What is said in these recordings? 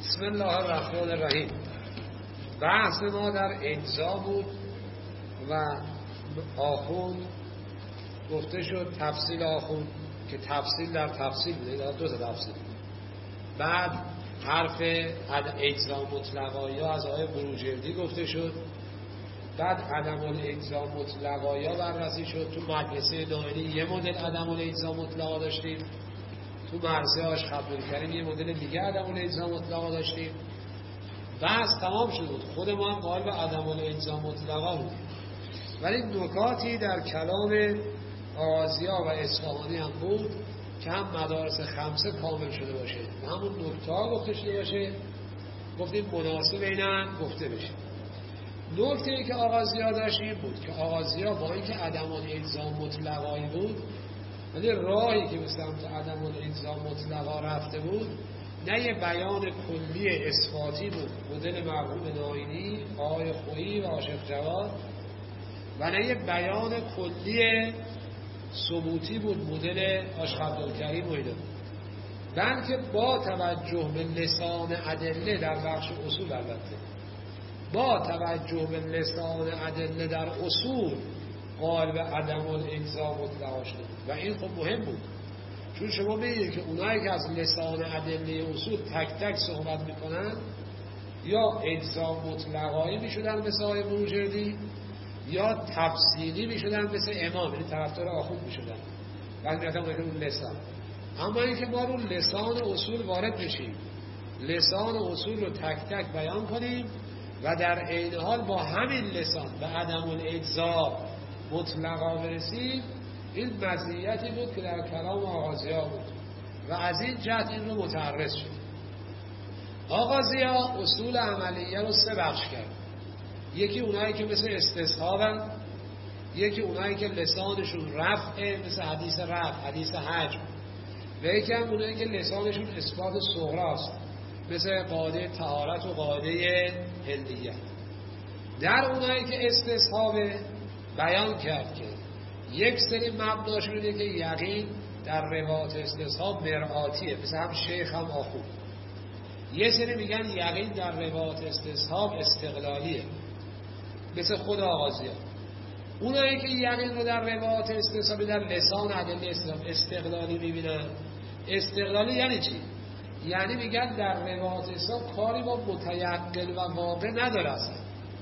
بسم الله الرحمن الرحیم. بحث ما در اجزا بود و آخوند گفته شد تفصیل آخوند که تفصیل در تفصیل بوده، در دو تا تفصیل. بعد حرف اجزا مطلقا یا از آیه بروجردی گفته شد. بعد عدم الاجزا مطلقا یا بررسی شد. تو مدرسه نائینی یه مدل عدم الاجزا مطلقا داشتیم، تو مدرسه آشخبرکریم یه مدل دیگه عدم الاجزا مطلقا داشتیم. بحث تمام شد بود. خود ما هم قائل به عدم الاجزا مطلقا بود، ولی نکاتی در کلام آغازیا و اصفهانی هم بود که هم مدارس خمسه کامل شده باشه و همون نکته ها گفته شده باشه. گفتیم مناسب اینم گفته بشه. نکته ای که آغازیا داشتیم بود که آغازیا با اینکه عدم الاجزا مطلقایی بود، ولی راهی که به سمت عدم الاجزا مطلقا رفته بود نه یه بیان کلی اثباتی بود مدل مرحوم نائینی، آقای خویی و عاشق جواد، و نه یه بیان کلی ثبوتی بود مدل آشخبرکریم و اینا، بلکه با توجه به لسان ادله در بخش اصول، البته با توجه به لسان ادله در اصول قائل به عدم الاجزا مطلقا شده و این خب مهم بود، چون شما می‌بینید که اونایی که از لسان ادله اصول تک تک صحبت میکنن یا اجزا مطلقایی میشدن مثل آقای بروجردی یا تفصیلی میشدن مثل امام، یعنی طرفدار آخوند میشدن ولی می‌رفتن اون لسان. اما اینکه ما رو لسان اصول وارد بشیم، لسان اصول رو تک تک بیان کنیم و در عین حال با همین لسان به عدم الاجزا مطلقا برسیم، این مزیتی بود که در کلام آغازیا بود و از این جهت این رو متعرض شد. آغازیا اصول عملیه رو سه بخش کرد. یکی اونایی که مثل استصحابن، یکی اونایی که لسانشون رفعه مثل حدیث رفع، حدیث حجم، و یکی هم اونایی که لسانشون اثبات صغراست مثل قاعده طهارت و قاعده حلیت. در اونایی که استصحابه بیان کرد که یک سری مبناشون اینه که یقین در روایات استصحاب مرآتیه، مثل هم شیخ هم آخوند. یه سری میگن یقین در روایات استصحاب استقلالیه مثل خود آغازیا. اونایی که یقین رو در روایات استصحاب در لسان ادله استقلالی میبینن. استقلالی یعنی چی؟ یعنی میگن در روایات استصحاب کاری با متیقن و واقع نداره، اصلا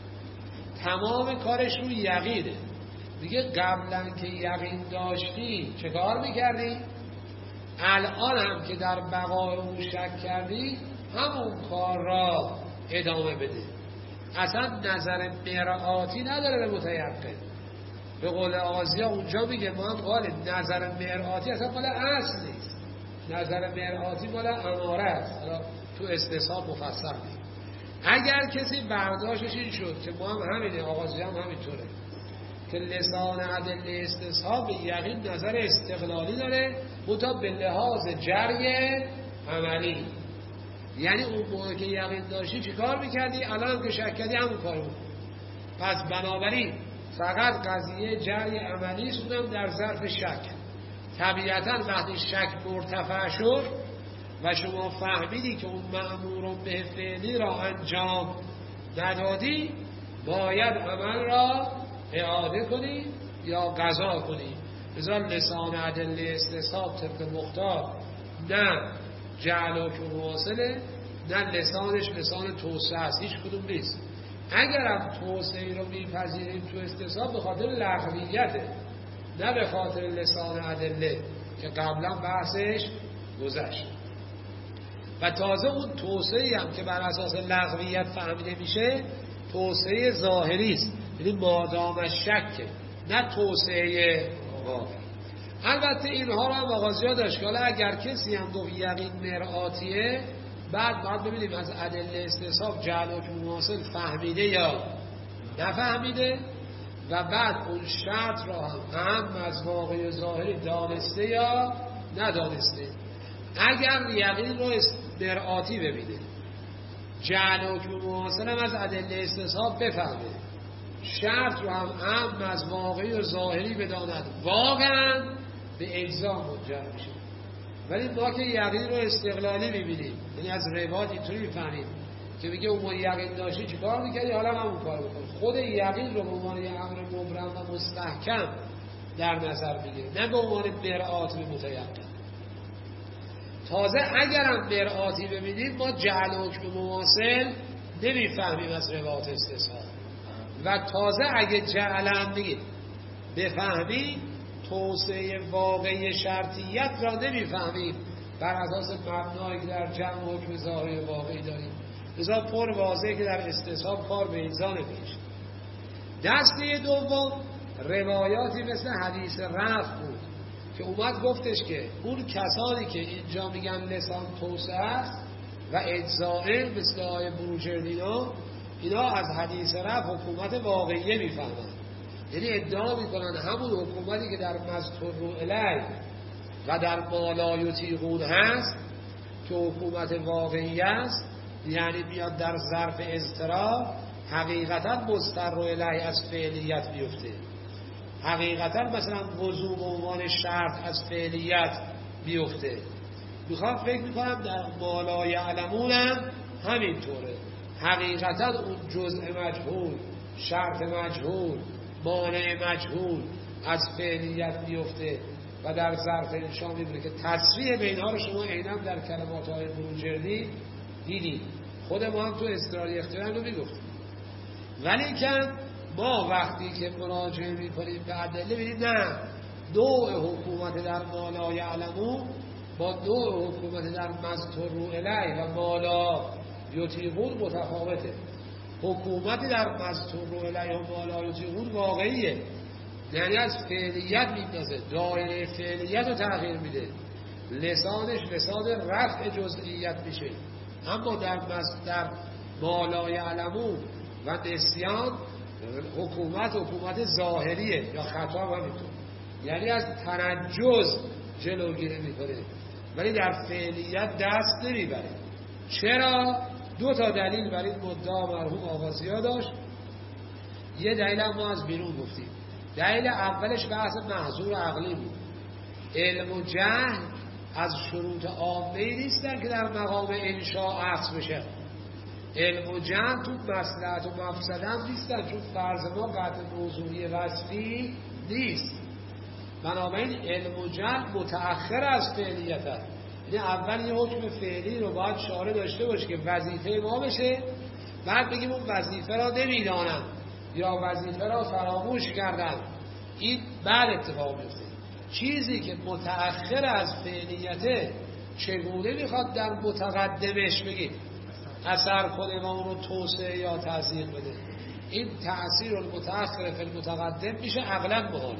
تمام کارش رو یقینه. میگه قبلا که یقین داشتی چه کار میکردی؟ الان هم که در بقای او شک کردی همون کار را ادامه بده. اصلا نظر مرآتی نداره به متیقن. به قول آغازیا اونجا میگه ما هم قال نظر مرآتی اصلا مال اصل نیست، نظر مرآتی مال اماره است. تو استصحاب مفصل میگه اگر کسی برداشتش این شد که ما هم همینه، آغازیا هم همینطوره که لسان ادله استصحاب به یقین نظر استقلالی داره متا به لحاظ جری عملی، یعنی اون موقع که یقین داشتی چی کار میکردی؟ الان که شک کردی همون کار بود. پس بنابراین فقط قضیه جری عملی سودم در ظرف شک. طبیعتا وقتی شک مرتفع شد و شما فهمیدی که اون مأمور به فعلی را انجام ندادی، باید عمل را اعاده کنی یا قضا کنی. لذا لسان ادله استصحاب طبق مختار نه جعل و واصله، نه لسانش لسان توسعه است، هیچ کدوم نیست. اگر هم توسعه رو میپذیریم تو استصحاب به خاطر لغویته، نه به خاطر لسان ادله که قبلا بحثش گذشت. و تازه اون توسعه هم که بر اساس لغویت فهمیده میشه توسعه ظاهری است، یعنی مادام شکه، نه توسعه واقعی. البته اینها رو هم آغازیا داشت که اگر کسی هم گفت یقین مرآتیه، بعد باید ببینیم از ادله استصحاب جعل و مواصل فهمیده یا نفهمیده و بعد اون شرط را هم از واقع ظاهری دانسته یا ندانسته. اگر یقین رو مرآتی ببینه، جعل و مواصل هم از ادله استصحاب بفهمه، شرط رو هم از واقعی و ظاهری بداند، واقعا به اجزا منجر میشه. ولی ما که یقین رو استقلالی می‌بینیم، یعنی از روایت اینطوری می‌فهمیم که میگه اون یقین داشتی چیکار می‌کردی، حالا همون کارو بکن. خود یقین رو به عنوان امر مبرم و مستحکم در نظر می‌گیره، نه به عنوان مرآت متیقن. تازه اگرم مرآتی ببینید ما جعل حکم مواصل نمی‌فهمیم از روایت استثناء، و تازه اگه جعلم بگید بفهمید توسعه واقعی شرطیت را نمی‌فهمیم بر اساس مبنایی که در جمع حکم ظاهری واقعی داریم. لذا پر واضحه که در استصحاب کار به اینجا نمیشه. دسته دوم روایاتی مثل حدیث رفع بود که اومد گفتش که اون کسانی که اینجا میگن لسان توسعه است و اجزائه مثل آیه بروجردی اینا از حدیث رفع حکومت واقعیه میفهمن، یعنی ادعا میکنن همون حکومتی که در مذکور الیه و در بالا یطیقون هست که حکومت واقعی است، یعنی میاد در ظرف اضطراب حقیقتا مستر الیه از فعلیت بیفته، حقیقتا مثلا وضوع به عنوان شرط از فعلیت بیفته. میخوام فکر میکنم در بالا یعلمون هم همینطوره، حقیقتا اون جزء مجهول، شرط مجهول، مانع مجهول از فعلیت بیفته و در ظرف انشا میبینه که تصریح بینها رو شما اینم در کلمات های بروجردی دیدید، خود ما هم تو اضطراری اختیار رو میگفتیم. ولی که ما وقتی که مراجعه میکنیم به ادله ببینید نه، نوع حکومت در بالا یعلمون با نوع حکومت در مذکور الیه و بالا یطیقون متفاوته. حکومت در مذکور الیه و بالا یطیقون واقعیه، یعنی از فعلیت میندازه، دایره فعلیت رو تغییر میده، لسانش لسان رفع جزئیت میشه. اما در بالا یعلمون و نسیان حکومت ظاهریه یا خطا هم همینطور، یعنی از تنجز جلوگیری میکنه ولی در فعلیت دست نمیبره. چرا؟ دو تا دلیل برای مدعا مرحوم آغازی‌ها داشت. یه دلیل هم ما از بیرون گفتیم. دلیل اولش بحث محظور عقلی بود. علم و جهل از شروط عامه‌ای نیستن که در مقام انشاء عکس بشه. علم و جهل تو مصلحت و مفسده هم نیستن، چون فرض ما قطع موضوعی وصفی نیست. بنابراین علم و جهل متأخر از فعلیت هست. یعنی اول یه حکم فعلی رو باید شارع داشته باشه که وظیفه ما بشه، بعد بگیم اون وظیفه را نمیدانم یا وظیفه را فراموش کردن، این بعد اتفاق میفته. چیزی که متأخر از فعلیته چگونه میخواد در متقدمش بگیم اثر کنه و اونو توسعه یا تأثیر بده؟ این تأثیر المتأخر فی المتقدم میشه عقلا محاله.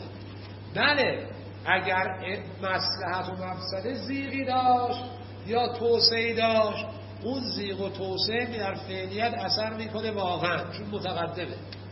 بله اگر مصلحت و مفسده زیغی داشت یا توسعه داشت، اون زیغ و توسعه در فعلیت اثر میکنه واقعا، چون متقدمه.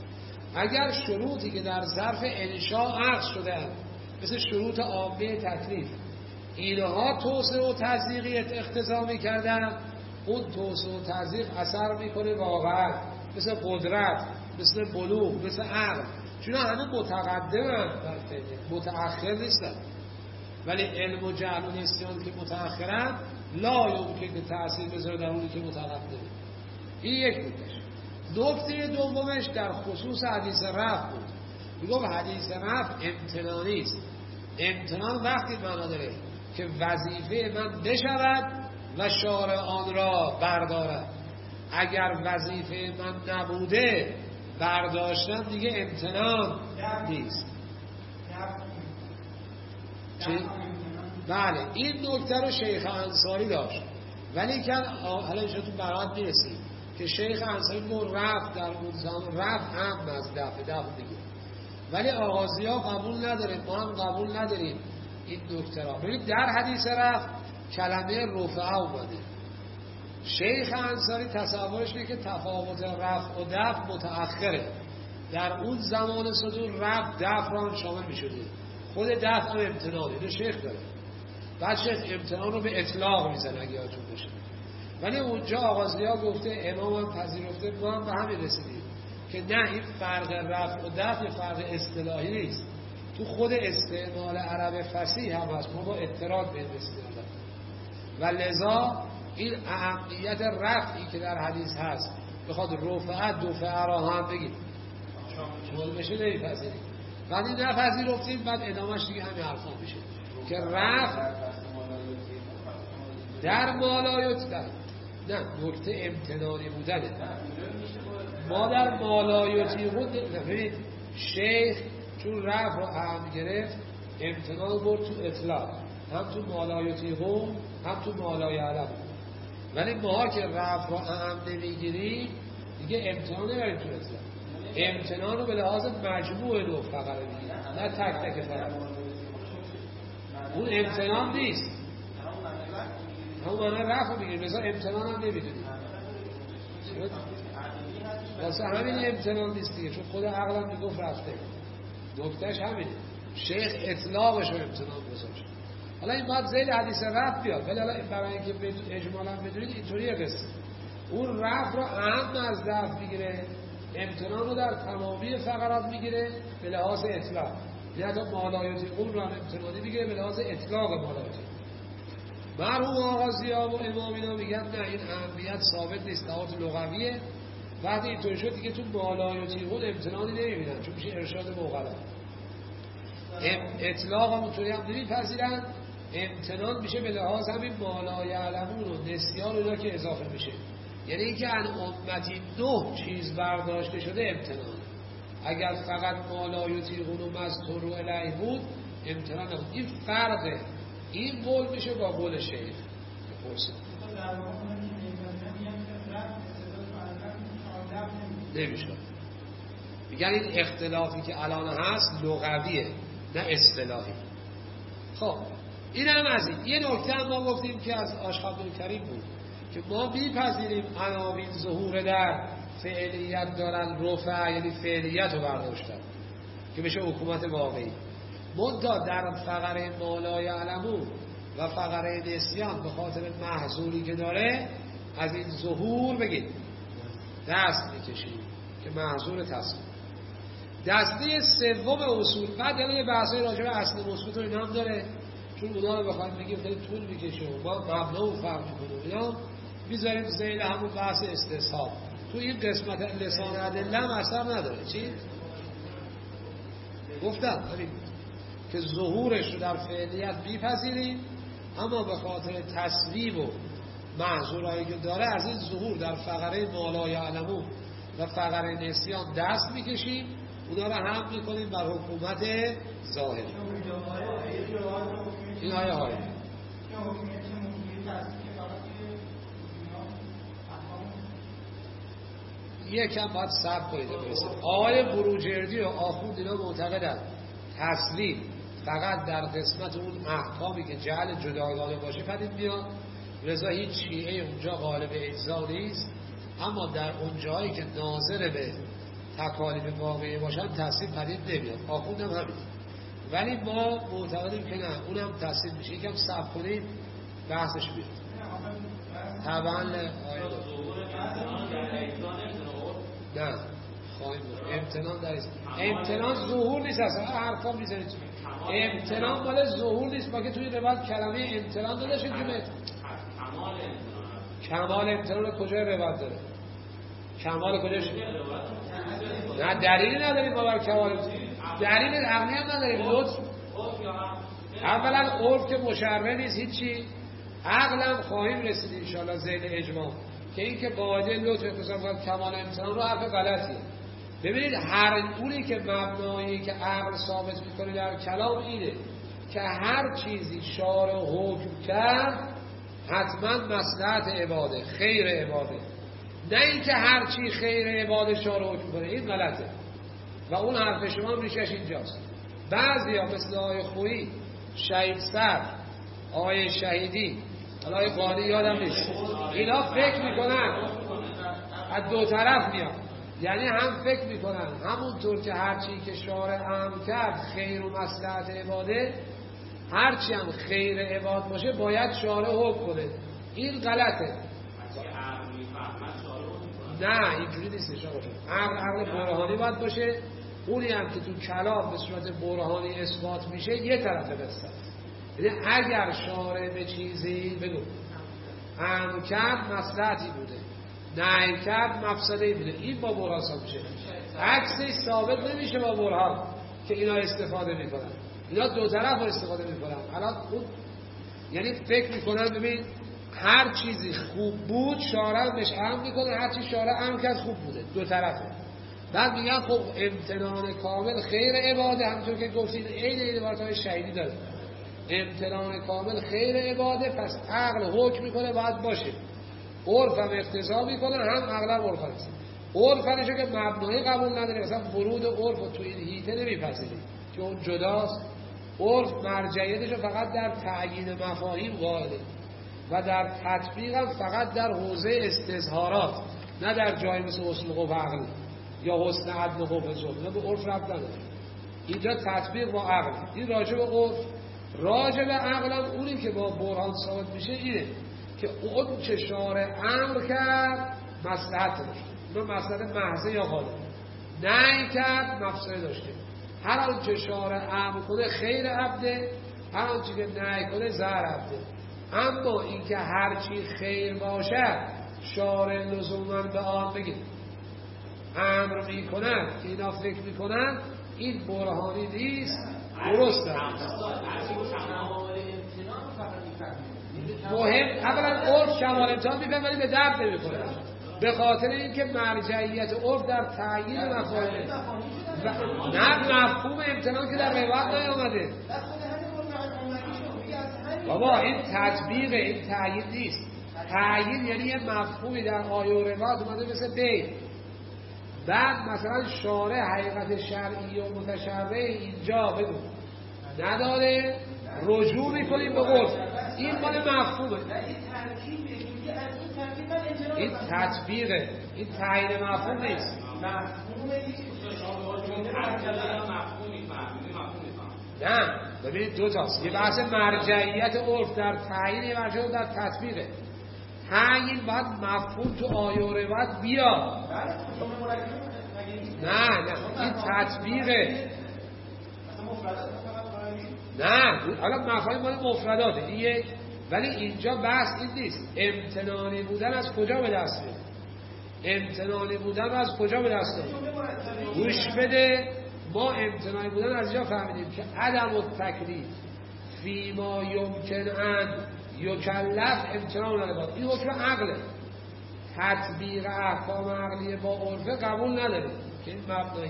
اگر شروطی که در ظرف انشاء عقد شده مثل شروط عامه تکلیف، اینها توسعه و تزییقیت اقتضا میکردن، اون توسعه و تزییق اثر میکنه واقعا، مثل قدرت، مثل بلوغ، مثل عقل، چون همه متقدمن در فعلیت، متأخر نیستن. ولی علم و جهل و نسیان که متأخرن لا یمکن که تأثیر بذاره در اونی که متقدمه. این یک بودش. نکته دومش در خصوص حدیث رفع بود. میگم حدیث رفع امتنانی است. امتنان وقتی معنا داره که وظیفه من بشود و شارع آن را بردارد. اگر وظیفه من نبوده برداشتن دیگه امتنان نیست. بله این نکته رو شیخ انصاری داشت، ولی که حالا اینجا تو برات میرسیم که شیخ انصاری رو رفت در اون زمان رفت هم از دفع دیگه، ولی آغازی ها قبول نداریم، ما هم قبول نداریم این نکته را. ببینید در حدیث رفت کلمه رفعه اومده. شیخ انصاری تصورش اینه که تفاوت رفع و دفع متأخره، در اون زمان صدور رفع دفع را شامل می شده، خود دفع هم امتنانه، اینو شیخ داره. بعد شیخ امتنان رو به اطلاق میزنه اگه یادتون باشه. ولی اونجا آغازی ها گفته، امام هم پذیرفته، ما هم به همین رسیدیم که نه، این فرق رفع و دفع فرق اصطلاحی نیست، تو خود استعمال عرب فصیح هم هست، ما با اطراد به این رسیدیم. و لذا این اهمیت رفعی که در حدیث هست بخواد رفعت دفعه را هم بگید شما بشه نمیپذیرید، وقتی نپذیرفتیم بعد ادامهش دیگه همین حرفا میشه که رفع در مالایت نه نکته امتنانی بودنه. ما در مالایتی بود ببینید شیخ چون رفع رو اهم گرفت امتنان برد تو اطلاق، هم تو مالایتی قوم هم تو مالای علم. ولی ما که رفع رو اهم نمیگیریم دیگه امتنان نبریم تو اطلاق، امتنان رو به لحاظ مجموع دو فقط بگیریم نه تک تک فقط. اون امتنان نیست، همون معنی رفع رو بگیریم، مثلا امتنان هم نمیدونیم واسه همین امتنان نیست دیگه، چون خود عقلم میگفت رفته. نکتهش همینه، شیخ اطلاقش رو امتنان گذاشت. حالا این باید زید حدیث رفع بیاد، ولی حالا برای اینکه اجمالا بدونید اینطوریه قصه. اون رفع رو اهم از دفع میگیره، امتنان رو در تمامی فقرات میگیره به لحاظ اطلاق، یعنی حتی مالایاتی اون رو هم امتنانی میگیره به لحاظ اطلاق مالایاتی. مرحوم آقا ضیا و امام اینا میگن نه این اهمیت ثابت نیست، لحاظ لغویه. وقتی اینطوری شد دیگه تو مالایاتی اون امتنانی نمیبینن چون میشه ارشاد موقلا. اطلاق هم اونطوری هم نمیپذیرن، امتنان میشه به لحاظ همین مالای علمون و نسیان اینا که اضافه میشه، یعنی اینکه ان امتی 9 چیز برداشته شده امتنان. اگر فقط مالایاتی اون و مذکور و الیه بود امتنان نبود. این فرقه، این قول میشه با قول شیخ. نمیشه. میگن این اختلافی که الان هست لغویه نه اصطلاحی. خب این هم از این. یه نکته هم ما گفتیم که از آشخاب کریم بود که ما میپذیریم عناوین ظهور در فعلیت دارن، رفع یعنی فعلیت رو برداشتن که بشه حکومت واقعی. منتها در فقره مالای علمون و فقره نسیان به خاطر محظوری که داره از این ظهور بگید دست میکشیم که محظور تصمیم. دسته سوم اصول بعد یه بحثای راجع به اصل مثبت و اینا هم داره، چون اونا رو بخوایم بگیم خیلی طول میکشه و ما مبنا و فرق کنیم اینا میذاریم ذیل همون بحث استصحاب. تو این قسمت لسان ادله هم اثر نداره. چی؟ گفتم همین که ظهورش رو در فعلیت میپذیریم، اما به خاطر تصویب و محظورایی که داره از این ظهور در فقره مالای علمون و فقره نسیان دست میکشیم، اونا رو هم میکنیم بر حکومت ظاهری. این آیه های یکم باید صبر کنید برسید. آقای بروجردی و آخوند اینا معتقدن تصویب فقط در قسمت اون احکامی که جعل جداگانه باشه پدید میاد، لذا هیچ شیعه اونجا غالب اجزا نیست، اما در اون جایی که ناظر به تکالیف واقعی باشن تصویب پدید نمیاد. آخوند هم همین. ولی ما معتقدیم که نه، اونم تصویب میشه. یکم صبر کنید بحثش بیاد. طبعا نه خواهیم بود امتنان در امتنان ظهور نیست، اصلا حرفا میزنید امتنان مال ظهور نیست. ما که توی روایت کلمه امتنان داداشیم جمعه کمال امتنان کجای روایت داره؟ کمال کجاش؟ نه دلیلی نداریم ما بر کمال، دلیل عقلی هم نداریم. لطف اولا عرف که مشرع نیست هیچی، عقلم خواهیم رسید انشاءالله ذیل اجماع که این که قاعده لطف اتصال کنید کمال امتنان رو حرف غلطیه. ببینید هر اونی که مبنایی که عقل ثابت میکنه در کلام اینه که هر چیزی شارع حکم کرد حتما مصلحت عباده، خیر عباده، نه اینکه هر چی خیر عباده شارع حکم کنه. این غلطه و اون حرف شما ریشش اینجاست. بعضیا مثل آقای خویی، شهید سر، آقای شهیدی، آقای قالی یادم نیست، اینا فکر میکنن از دو طرف میاد، یعنی هم فکر میکنن همونطور که هرچی که شارع امر کرد خیر و مصلحت عباده، هرچی هم خیر عباد باشه باید شارع حکم کنه. این غلطه. نه اینجوری نیست. عقل برهانی باید باشه. اونی هم که تو کلام به صورت برهانی اثبات میشه یه طرف قصه. یعنی اگر شارع به چیزی بگو امر کرد مصلحتی بوده، نهی کرد مفسده‌ای بوده. این با برهان ثابت میشه. عکسش ثابت نمیشه با برهان که اینا استفاده میکنن. اینا دو طرف رو استفاده میکنن. الان اون یعنی فکر میکنن ببین هر چیزی خوب بود شارع بهش امر میکنه، هر چیز شارع امر کرد خوب بوده، دو طرفه. بعد میگن خب امتنان کامل خیر عباده، همونطور که گفتید عین عبارت‌های شهیدی داره. امتنان کامل خیر عباده، پس عقل حکم میکنه باید باشه، عرف هم اقتضا میکنه، هم اغلب عرف هست. عرف همیشه که مبنایی قبول نداره، مثلا ورود عرف رو تو این هیته نمیپذیریم که اون جداست. عرف مرجعیتش فقط در تعیین مفاهیم قائله و در تطبیق هم فقط در حوزه استظهارات، نه در جای مثل حسن قوه عقل یا حسن عدل قوه ظلم، نه به عرف ربط نداره. اینجا تطبیق با عقل. این راجع به عرف. راجع به عقل هم اونی که با برهان ثابت میشه اینه که اون چه شارع امر کرد مصلحت داشته، اون مصلحت محض یا غالب، نهی کرد مفسده داشته. هر آنچه شارع امر کنه خیر عبده، هر آنچه که نهی کنه ضرر عبده. اما اینکه هر چی خیر باشد شارع لزوما به آن بگید امر میکنن که اینا فکر میکنن، این برهانی نیست، درست است. مهم اولا عرف کمال امتحان میفهم ولی به درد نمیکنه، به خاطر اینکه مرجعیت عرف در تعیین مفاهیم نه مفهوم امتنان که در روایت نیامده. بابا این تطبیق، این تعیین نیست. تعیین یعنی یه مفهومی در آیه و روایت اومده مثل بین، بعد مثلا شارع حقیقت شرعی و متشرع اینجا بگو نداره، رجوع میکنیم به عرف. این مال مفهومه، این تطبیقه، این تعیین مفهوم نیست. نه ببینید دو تاست، یه بحث مرجعیت عرف در تعیین، یه بحث در تطبیقه. تعیین باید مفهوم تو آیه و روایت بیاد. نه این تطبیقه. نه حالا مفاهیم مال مفرداته این یک، ولی اینجا بحث این نیست. امتنانی بودن از کجا به دست میاد؟ امتنانی بودن از کجا به دست میاد؟ گوش بده، ما امتنانی بودن از اینجا فهمیدیم که عدم التکلیف فیما یمکن ان یکلف امتنان نداره. این حکم عقله. تطبیق احکام عقلیه با عرفه قبول نداره که این مبنایی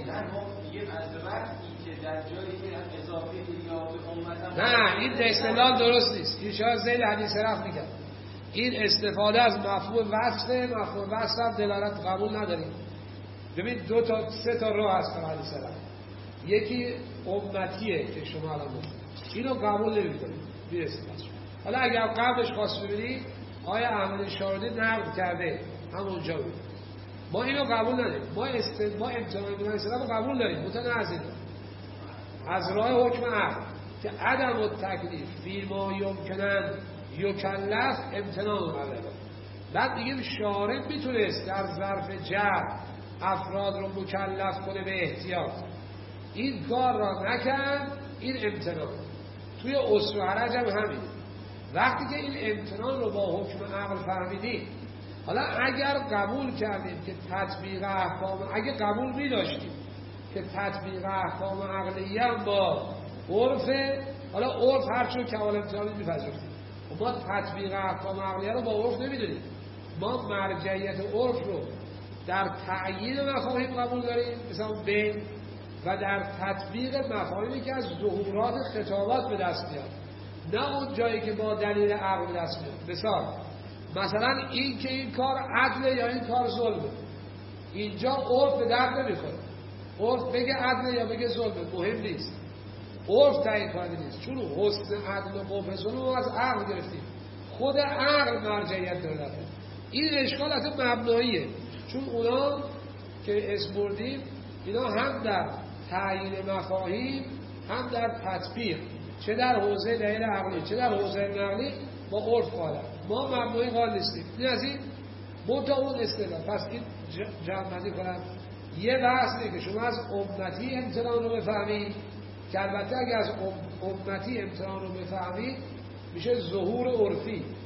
نه، این استدلال درست نیست. این شاید ذیل حدیث رفت میکرد. این استفاده از مفهوم وصفه، مفهوم وصف هم دلالت قبول نداریم. ببین دو تا سه تا راه هست در حدیث رفت. یکی امتیه که شما الان گفتید، اینو قبول نمی‌کنید میرسید. حالا اگر قبلش خواست ببینید آیا احمد شاردی نقد کرده همونجا بود، ما اینو قبول نداریم. ما امتنان بودن اسلام رو قبول داریم، متنازع از راه حکم عقل که عدم التکلیف فیما یمکنن یکلف امتنان علیه. بعد میگیم شارع میتونست در ظرف جر افراد رو مکلف کنه به احتیاط، این کار را نکرد، این امتنان. توی اسر و حرج هم همین. وقتی که این امتنان رو با حکم عقل فهمیدیم، حالا اگر قبول کردیم که تطبیق احکام، اگه قبول می‌داشتیم که تطبیق احکام عقلیه هم با عرفه، حالا عرف هرچون کمال امتحانی می‌پذیریم، ما تطبیق احکام عقلیه رو با عرف نمی‌دونیم. ما مرجعیت عرف رو در تعیین مفاهیم قبول داریم مثلا بین، و در تطبیق مفاهیمی که از ظهورات خطابات به دست میاد، نه اون جایی که با دلیل عقل به دست میاد. مثلا این که این کار عدله یا این کار ظلمه، اینجا عرف به درد نمیخوره. عرف بگه عدله یا بگه ظلمه مهم نیست، عرف تعیین کننده نیست، چون حسن عدل و قبح ظلم رو از عقل گرفتیم. خود عقل مرجعیت داره. این اشکال اصلا مبناییه، چون اونا که اسم بردیم اینا هم در تعیین مفاهیم هم در تطبیق، چه در حوزه دلیل عقلی چه در حوزه نقلی با عرف قائلن. ما مبنایی قائل نیستیم. این از این منتها اون استدلال. پس این جمع‌بندی کنم، یه بحث اینه که شما از امتی امتنان رو بفهمید، که البته اگه از امتی امتنان رو بفهمید میشه ظهور عرفی.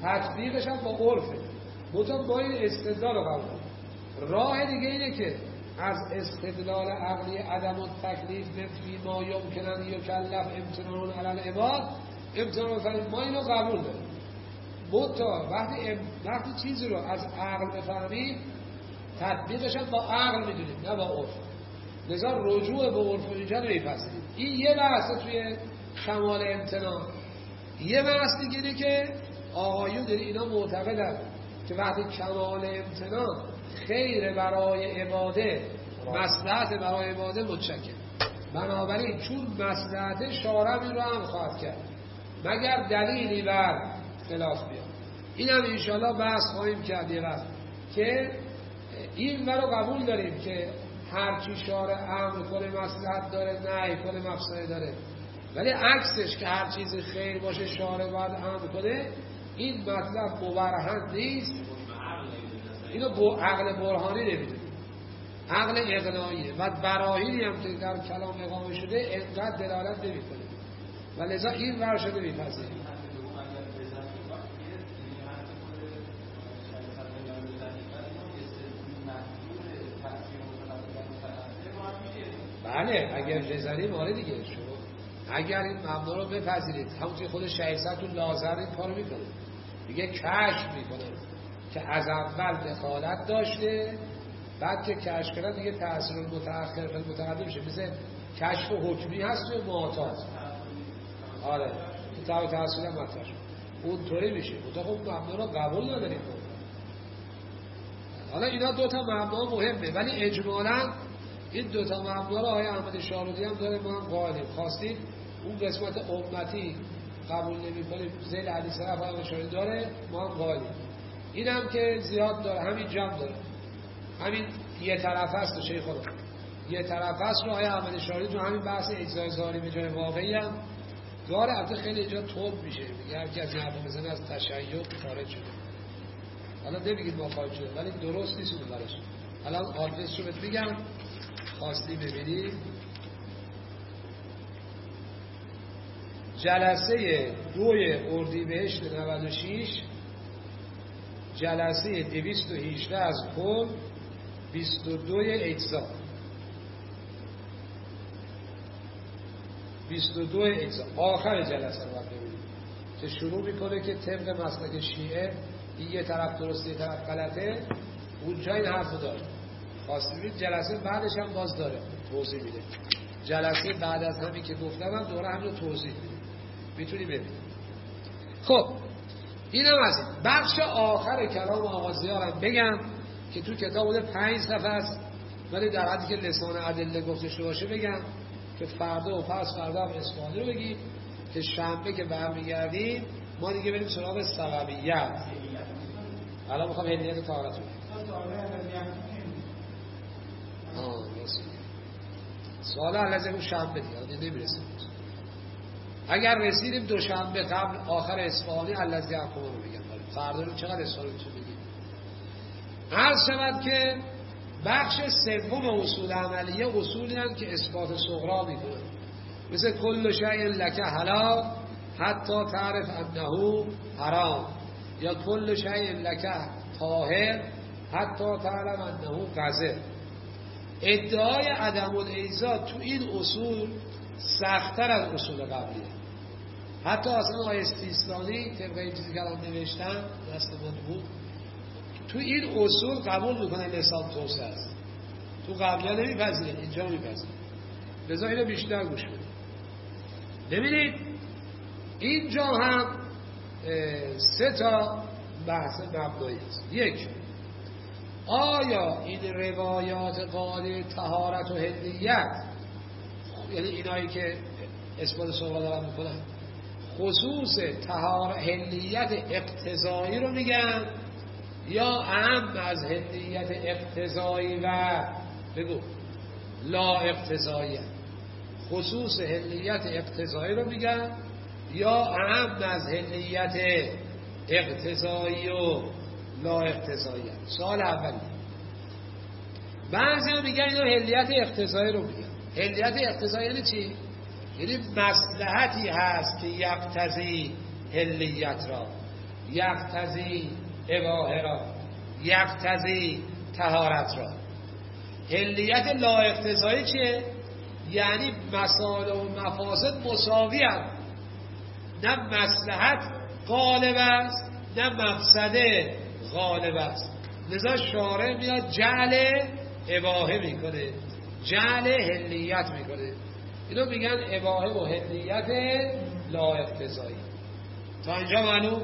تطبیقش هم با عرفه. منتها با این استدلال رو قبول کنیم. راه دیگه اینه که از استدلال عقلی عدم التکلیف فی ما یمکن ان یکلف امتنان علی العباد امتنان فرض، ما اینو قبول داریم. منتها وقتی چیزی رو از عقل بفهمیم تطبیقش هم با عقل میدونیم نه با عرف. لذا رجوع به عرف اینجا نمیپذیریم. این یه بحثه توی کمال امتنان. یه بحث دیگه اینه که آقایون اینا معتقدن که وقتی کمال امتنان خیر برای عباده مصلحت برای عباده متشکل، بنابراین چون مصلحت شارع این رو هم خواهد کرد مگر دلیلی بر خلاف بیاد. این هم انشاءالله بحث خواهیم کرد یه وقت که این رو قبول داریم که هرچی شارع امر کنه مصلحت داره، نهی کنه مفسده داره، ولی عکسش که هر چیز خیر باشه شارع باید امر کنه، این مطلب مبرهن نیست. اینو با عقل برهانی نمیدونیم، عقل اقناعیه و براهینی هم که در کلام اقامه شده انقدر دلالت نمیکنه و لذا این ورشو نمیپذیریم. بله اگر جزری ماره دیگه شما اگر این مبنا رو بپذیرید، همونطور خود شیخ تو لازر این کارو میکنه، دیگه کشف میکنه که از اول دخالت داشته، بعد که کشف کردن دیگه تأثیر متأخر متقدم شه، مثل کشف حکمی هست و معتاد. آره تو تأثیر مطرح اونطوری میشه. تو خب مبنا رو قبول نداریم. حالا اینا دوتا مبنا مهمه، ولی اجمالاً این دوتا مبنا رو آقای احمد شارودی هم داره، ما هم قائلیم. خواستید اون قسمت امتی قبول نمی‌کنیم زید حدیث رفع احمد شارودی داره، ما هم قائلیم. این هم که زیاد داره، همین جمع داره، همین یه طرف است. شیخ خدا یه طرف است رو آقای احمد شارودی تو همین بحث اجزای ظاهری به جای واقعی هم داره. البته خیلی اینجا طول میشه، میگه هر کی از این حرف بزنه از تشیع خارج شده. حالا نمیگید ما خارج شده، ولی درست نیست اون براش. الان آدرس رو بهت میگم خواستی ببینید. جلسه 2 اردیبهشت 96 جلسه 218 از کل 22 اجزا 22 اجزا آخر جلسه رو باید ببینید که شروع میکنه که طبق مسلک شیعه این یه طرف درسته یه طرف غلطه. اونجا این حرف داره. خواستی ببینید جلسه بعدش هم باز داره توضیح میده. جلسه بعد از همین که گفتم هم دوره همین رو توضیح میده، میتونی ببینید. خب اینم از این بخش آخر کلام آغازیارم بگم که تو کتاب بوده 5 صفحه است، ولی در حدی که لسان ادله گفته شده باشه بگم که فردا و پس فردا هم اصفهانی رو بگیم که شنبه که برمیگردیم ما دیگه بریم سراغ سببیت. الان میخوام هدیت طهارت رو سوال علیه اون شنبه دیگه نمیرسیم. اگر رسیدیم دوشنبه قبل آخر اصفهانی الذی احکم رو بگم. فردا رو چقدر اصفهانی رو بگیم. عرض شود که بخش سوم اصول عملیه اصولی هم که اثبات صغرا میکنه، مثل کل شیء لک حلال حتی تعرف انه حرام، یا کل شیء لک طاهر حتی تعلم انه قذر. ادعای عدم الایذا تو این اصول سخت‌تر از اصول قبلیه. حتی اصلا آقای استیستانی طبق این چیزی که الان نوشتن دست من بود تو این اصول قبول میکنه لسان توسعه است، تو قبلیه نمیپذیره، اینجا میپذیره. لذا اینو بیشتر گوش بدید. ببینید اینجا هم 3 تا بحث مبنایی است. یک، آیا این روایات قاعده طهارت و حلیت، یعنی اینایی که اثبات صغرا دارن میکنن، خصوص حلیت اقتضایی رو میگن یا اهم از حلیت اقتضایی و بگو لا اقتضایی؟ خصوص حلیت اقتضایی رو میگن یا اهم از حلیت اقتضایی و لا اقتضایی؟ سوال اولی. بعضی ها میگن اینو حلیت اقتضایی رو میگن. حلیت اقتضایی یعنی چی؟ یعنی مصلحتی هست که یقتضی حلیت را، یقتضی اباحه را، یقتضی طهارت را. حلیت لا اقتضایی چیه؟ یعنی مصالح و مفاسد مساوی هست، نه مصلحت غالب است نه مفسده غالب است. لذا شارع میاد جعل اباحه میکنه، جعل حلیت میکنه. اینو میگن اباحه و حلیت لا اقتضایی. تا اینجا معلوم؟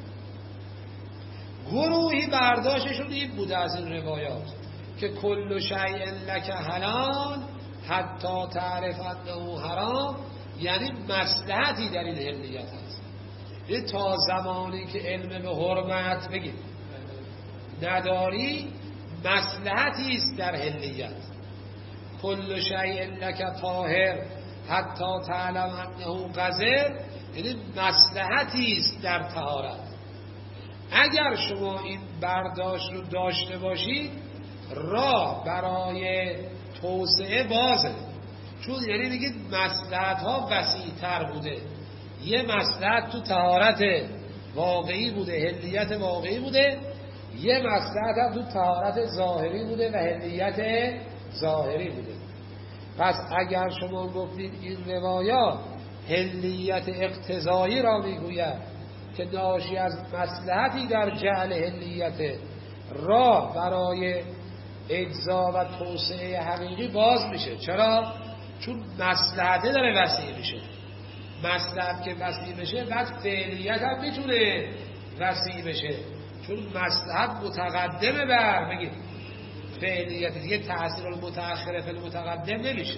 گروهی برداشتشون این بوده از این روایات که کل شیء لک حلال حتی تعرف انه حرام، یعنی مصلحتی در این حلیت هست. این تا زمانی که علم به حرمت بگید نداری، مصلحتی است در حلیت. کل شیء لک طاهر حتی تعلم انه قذر، یعنی مصلحتی است در طهارت. اگر شما این برداشت رو داشته باشید، راه برای توسعه بازه. چون یعنی بگید مصلحت ها وسیع تر بوده. یه مصلحت تو طهارت واقعی بوده، حلیت واقعی بوده، یه مصلحت هم تو طهارت ظاهری بوده و حلیت ظاهری بوده. پس اگر شما گفتید این روایات حلیت اقتضایی را میگوید که ناشی از مصلحتی در جعل حلیت، راه برای اجزا و توسعه حقیقی باز میشه. چرا؟ چون مصلحته داره وسیع میشه. مصلحت که وسیع بشه، بعد فعلیت هم میتونه وسیع بشه، چون مصلحت متقدمه بر بگید فعلیت، دیگه تأثیر المتأخر فی المتقدم نمیشه.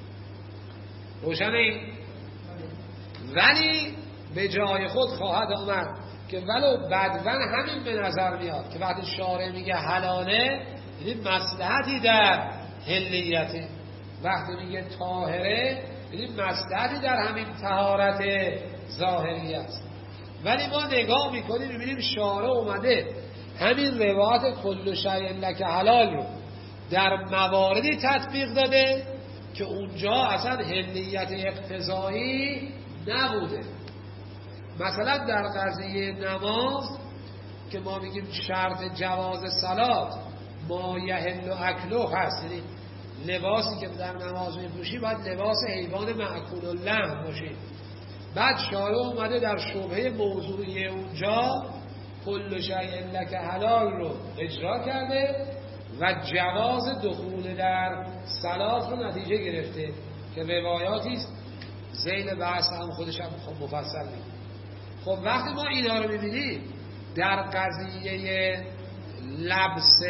روشنه؟ ولی به جای خود خواهد آمد که ولو بدون همین به نظر میاد که وقتی شارع میگه حلاله، یعنی مصلحتی در حلیته. وقتی میگه طاهره، یعنی مصلحتی در همین طهارت ظاهری است. ولی ما نگاه میکنیم میبینیم شارع اومده همین روایت کل شیء لک حلال رو در مواردی تطبیق داده که اونجا اصلا حلیت اقتضایی نبوده. مثلا در قضیه نماز که ما میگیم شرط جواز صلات ما یحل اکله هست، یعنی لباسی که در نماز میپوشی باید لباس حیوان مأکول اللحم باشه. بعد شارع اومده در شبهه موضوعی اونجا کل شیء لک حلال رو اجرا کرده و جواز دخول در صلات رو نتیجه گرفته که روایاتی است ذیل بحث هم خودش هم مفصل میگه. خب وقتی ما اینا رو میبینیم در قضیه لبس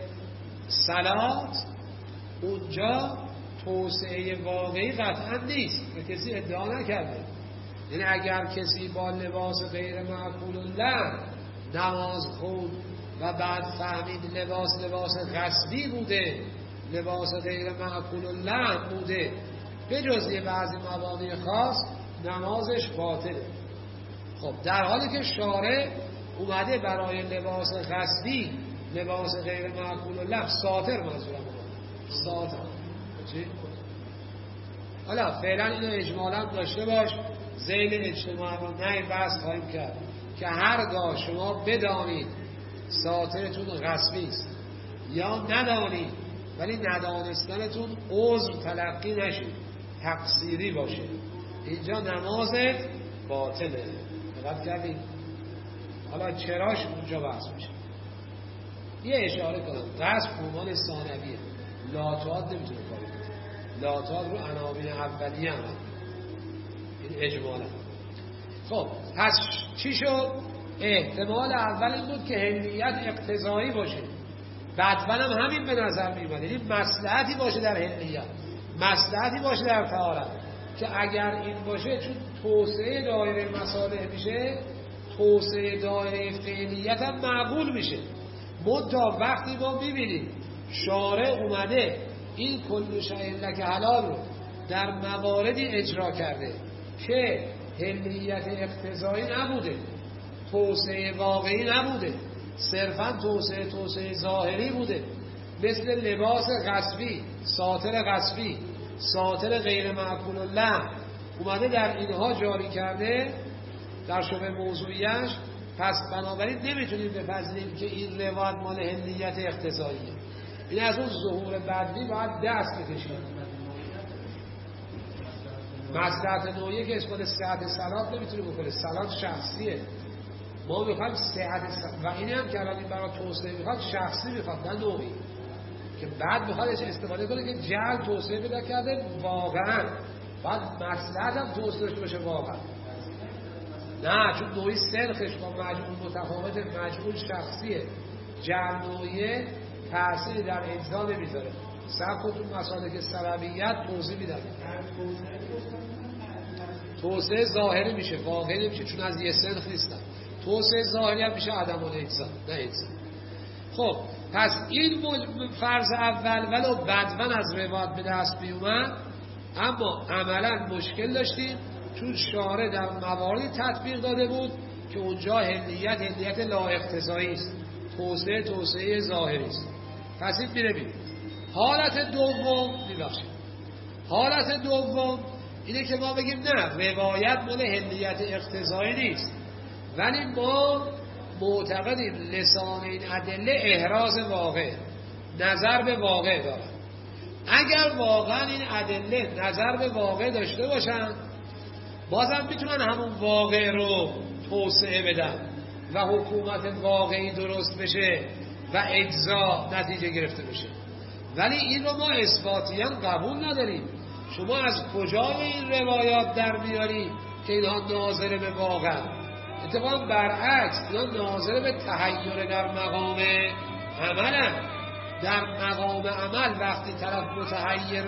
صلات، اونجا توسعه واقعی قطعا نیست و کسی ادعا نکرده. یعنی اگر کسی با لباس غیر معقول اللحم نماز خود و بعد فهمید لباس غصبی بوده، لباس غیر معقول اللحم بوده، به جز یه بعضی موانع خاص، نمازش باطله. خب در حالی که شارع اومده برای لباس غصبی، لباس غیر معقول اللحم، ساتر منظورم ساتر چی؟ حالا فعلا اینو اجمالا داشته باش، ذیل اجتماع رو نه بحث خواهیم کرد که هرگاه شما بدانید ساترتون غصبی است یا ندانید، ولی ندانستنتون عذر تلقی نشید، تقصیری باشه، اینجا نمازت باطله. دقت کردید؟ حالا چراش اونجا بحث میشه. یه اشاره کنم، غصب عنوان ثانویه، لاتوات نمیتونه کاری کنه. لاتوات رو عناوین اولیه هم این اجمالا. خب پس چی شد؟ احتمال اول این بود که حلیت اقتضایی باشه، بعدون هم همین به نظر می‌اومد، یعنی مصلحتی باشه در حلیت، مصلحتی باشه در طهارت، که اگر این باشه چون توسعه دایره مصالح میشه، توسعه دایره فعلیت هم معقول میشه. منتها وقتی ما می‌بینیم شارع اومده این کل شیء لک حلال رو در مواردی اجرا کرده که حلیت اقتضایی نبوده، توسعه واقعی نبوده، صرفا توسعه ظاهری بوده، مثل لباس غصبی، ساتر غصبی، ساتر غیر معقول اللحم، اومده در اینها جاری کرده در شبه موضوعیش، پس بنابراین نمیتونیم بپذیریم که این روایت مال هلیت اقتضاییه. این از اون ظهور بدوی باید دست بکشید. مصلحت نوعیه که اثبات صحت صلات نمیتونه بکنه، صلات شخصیه. ما میخوایم صحت و این هم که الان این برای توسعه میخواد شخصی میخواد نه نوعی، که بعد میخواد استفاده کنه که جهل توسعه پیدا کرده واقعا بعد مصلحت هم توسعه داشته باشه واقعا. نه چون نوعی سرخش با مجموع متفاوت، مجموع شخصیه. جهل نوعیه تأثیری در اجزا نمیذاره. صرف خودتون مسالک سببیت توضیح میدن. توسعه ظاهری میشه، واقعی نمیشه، چون از یه سنخ نیستن. توسعه ظاهری هم میشه عدم الاجزا، نه اجزا. خب پس این فرض اول ولو بدون از روایت به دست بیومد، اما عملا مشکل داشتیم چون شارع در مواردی تطبیق داده بود که اونجا هلیت لا اقتضایی است، توسعه ظاهری است. پس این میره بیم. حالت دوم اینه که ما بگیم نه روایت مال هلیت اقتضایی نیست، ولی ما معتقدیم لسان این ادله احراز واقع، نظر به واقع دارن. اگر واقعا این ادله نظر به واقع داشته باشن بازم میتونن همون واقع رو توسعه بدن و حکومت واقعی درست بشه و اجزا نتیجه گرفته بشه. ولی این رو ما اثباتیاً قبول نداریم. شما از کجا به این روایات در میاری که اینها ناظر به واقع؟ اتفاقا برعکس اینها ناظر به تحیر در مقام عمل. در مقام عمل وقتی طرف متحیر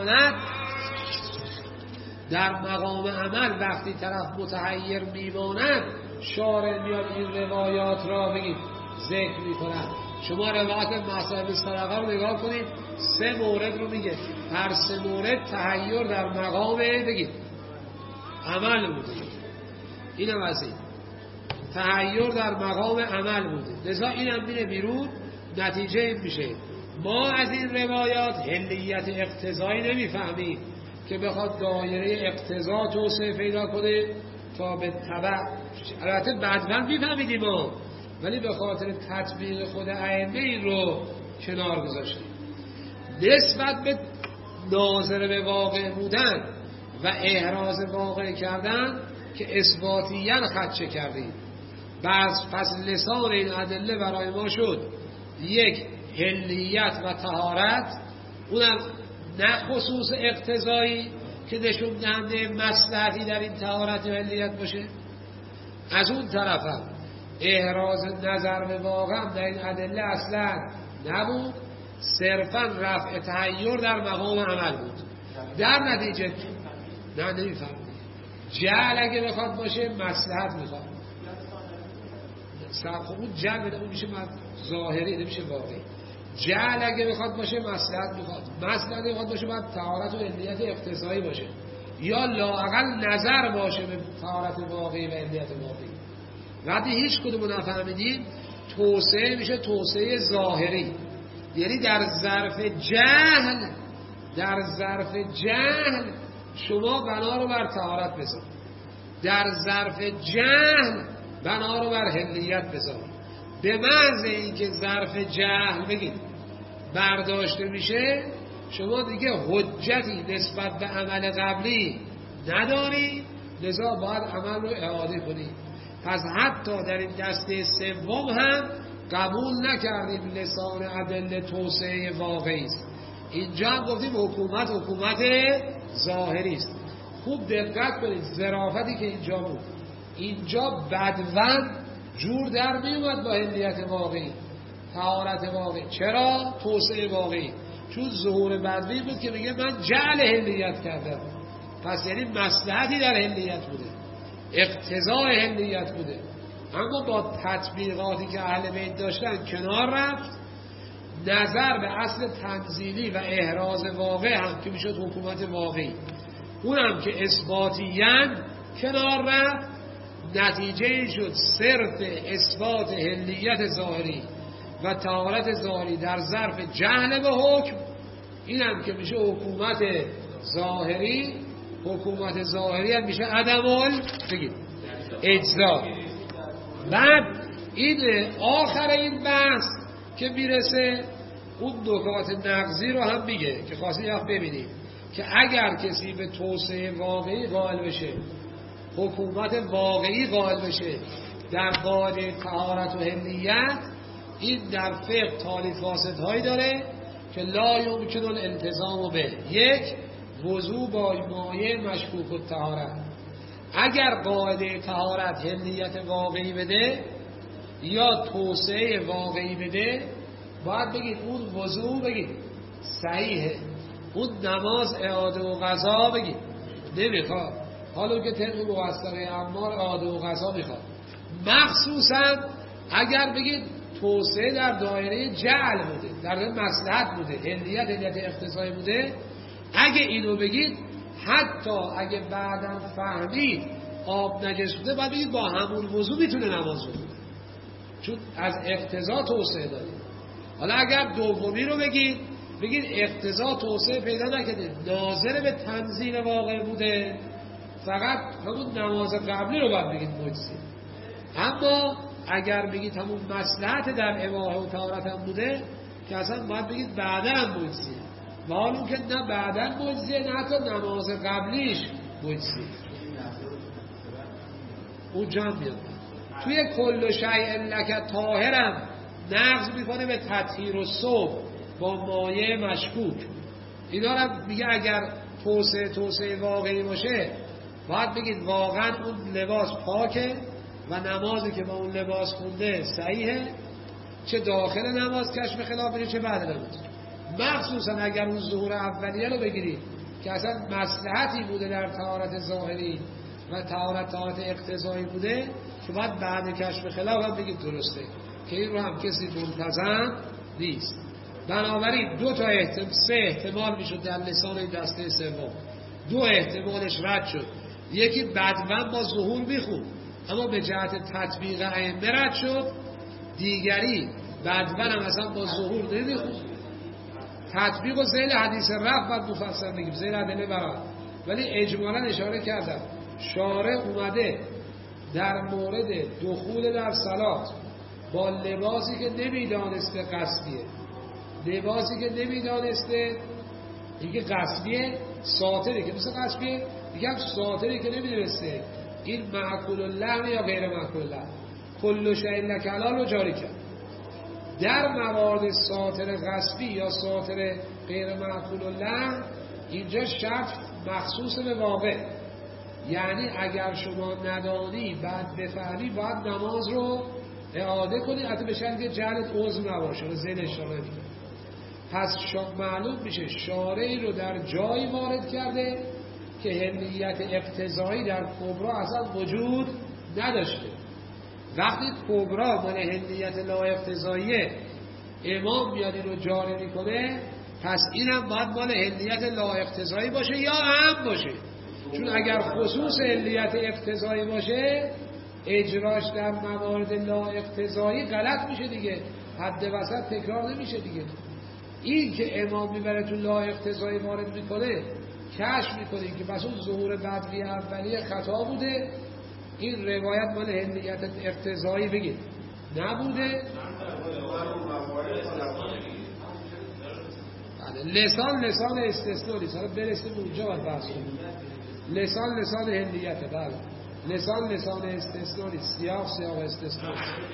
میماند شارع میاد این روایات را بگید ذکر میکنند. شما روایت مصائب صدقه رو نگاه کنید، 3 مورد رو میگه، هر 3 مورد تحیر در مقام بگید عمل بوده. اینم از این تحیر در مقام عمل بوده، لذا اینم میره بیرون. نتیجه این میشه ما از این روایات هلیت اقتضایی نمیفهمیم که بخواد دایره اقتضا توسعه پیدا کنه تا به تبع. البته بعداً میفهمیدیم ما، ولی به خاطر تطبیق خود ائمه این رو کنار گذاشتیم. نسبت به ناظر به واقع بودن و احراز واقع کردن که اثباتیاً خدشه کردیم. پس لسان این ادله برای ما شد 1 هلیت و طهارت، اونم نه خصوص اقتضایی که نشون دهنده مصلحتی در این طهارت و هلیت باشه. از اون طرف هم احراز نظر به واقع در این ادله اصلا نبود، صرفا رفع تحیر در مقام عمل بود. در نتیجه نه نمیفهم جعل اگه بخواد باشه مصلحت میخواد. خب اون جعل اون میشه ظاهری، نمیشه واقعی. جعل اگه بخواد باشه مصلحت میخواد، مصلحت بخواد باشه باید طهارت و علیت اقتضایی باشه، یا لااقل نظر باشه به طهارت واقعی و علیت واقعی. وقتی هیچ کدوم نفهمیدیم توسعه میشه توسعه ظاهری، یعنی در ظرف جهل شما بنا رو بر طهارت بذار، در ظرف جهل بنا رو بر هلیت بذار. به محض اینکه ظرف جهل بگید برداشته میشه شما دیگه حجتی نسبت به عمل قبلی نداری، لذا باید عمل رو اعاده کنید. پس حتی در این دسته سوم هم قبول نکردیم لسان ادله توسعه واقعی است. اینجا هم گفتیم حکومت ظاهری است. خوب دقت کنید ظرافتی که اینجا بود، اینجا بدون جور در میومد با هلیت واقعی، طهارت واقعی. چرا توسعه واقعی؟ چون ظهور بدوی بود که میگه من جعل هلیت کردم، پس یعنی مصلحتی در هلیت بوده، اقتضای هلیت بوده. اما با تطبیقاتی که اهل بیت داشتن کنار رفت، نظر به اصل تنزیلی و احراز واقع هم که میشد حکومت واقعی، اونم که اثباتیاً کنار رفت. نتیجه شد صرف اثبات هلیت ظاهری و طهارت ظاهری در ظرف جهل به حکم، اینم که میشه حکومت ظاهری. حکومت ظاهری هم میشه عدم بگید اجزا. بعد این آخر این بحث که میرسه اون نکات نقضی رو هم میگه که خواستیم یه وقت ببینیم که اگر کسی به توسعه واقعی قائل بشه، حکومت واقعی قائل بشه در قاعده طهارت و حلیت، این در فقه تالیف فاسدهایی داره که لا یمکن الالتزام به. یک، وضو با مایع مشکوک الطهارت. اگر قاعده طهارت حلیت واقعی بده یا توسعه واقعی بده، باید بگید اون وضو بگید صحیحه، اون نماز اعاده و قضا بگید نمیخواد، حالا که طبق موثقه عمار اعاده و قضا میخواد. مخصوصا اگر بگید توسعه در دایره جعل بوده، در دایره مصلحت بوده، حلیت اقتضایی بوده، اگه اینو بگید حتی اگه بعداً فهمید آب نجس بوده، باید بگید با همون وضو میتونه نماز بخونه، چون از اقتضا توسعه دارید. حالا اگر دومی رو بگید اقتضا توسعه پیدا نکرده، ناظر به تنزیل واقع بوده، فقط همون نماز قبلی رو باید بگید مجزی. اما اگر بگید همون مصلحت در اباحه و طهارت هم بوده که اصلا باید بگید بعدا هم مجزیه، معلوم که نه بعدا مجزیه نه حتی نماز قبلیش مجزیه. اونجا هم میاد توی کل شیء لک طاهرم نقض میکنه به تطهیر و صبح با مایع مشکوک. اینا رو میگه اگر توسعه واقعی باشه باید بگید واقعا اون لباس پاکه و نمازی که با اون لباس خونده صحیحه، چه داخل نماز کشف خلاف بشه چه بعد نماز. مخصوصا اگر اون ظهور اولیه رو بگیرید که اصلا مصلحتی بوده در طهارت ظاهری و طهارت اقتضایی بوده که باید بعد کشف خلاف هم بگید درسته، که این رو هم کسی منتظم نیست. بنابراین سه احتمال میشد در لسان این دسته سوم، دو احتمالش رد شد. یکی بدون با ظهور میخون اما به جهت تطبیق ائمه رد شد، دیگری بدون هم اصلا با ظهور نمیخون. تطبیق و ذیل حدیث رفع باید مفصل بگیم، ذیل ادله برای، ولی اجمالا اشاره کردم شارع اومده در مورد دخول در صلات با لباسی که نمیدانسته قصدیه، لباسی که نمیدانسته دیگه قصدیه ساتره که مثل قصدیه دیگه هم ساتره که نمیدونسته این معکول اللحم یا غیر معکول اللحم، کل شیء لک حلال رو جاری کرد. در موارد ساتر قصدی یا ساتر غیر معکول اللحم اینجا شرط مخصوص به واقع، یعنی اگر شما ندانی بعد بفهمی باید نماز رو اعاده کنی، حتی به شرطی که جهلت عذر نباشه، ذهن اشاره میکنه. پس معلوم میشه شارعی رو در جایی وارد کرده که حلیت اقتضایی در کبرا اصلا وجود نداشته. وقتی کبرا مال حلیت لا اقتضاییه امام میاد این رو جاری میکنه، پس اینم باید مال حلیت لا اقتضایی باشه یا هم باشه، چون اگر خصوص حلیت اقتضایی باشه اجراش در موارد لا اقتضایی غلط میشه دیگه، حد وسط تکرار نمیشه دیگه. این که امام میبره تو لا اقتضایی وارد میکنه کشف میکنه که پس اون ظهور بدوی اولیه خطا بوده، این روایت مال حلیت اقتضایی بگید نبوده. لسان استثناء نیست، حالا برسیم اونجا باید بحث کنیم. لسان حلیته، بله لسان استثناء نیست، سیاق استثناء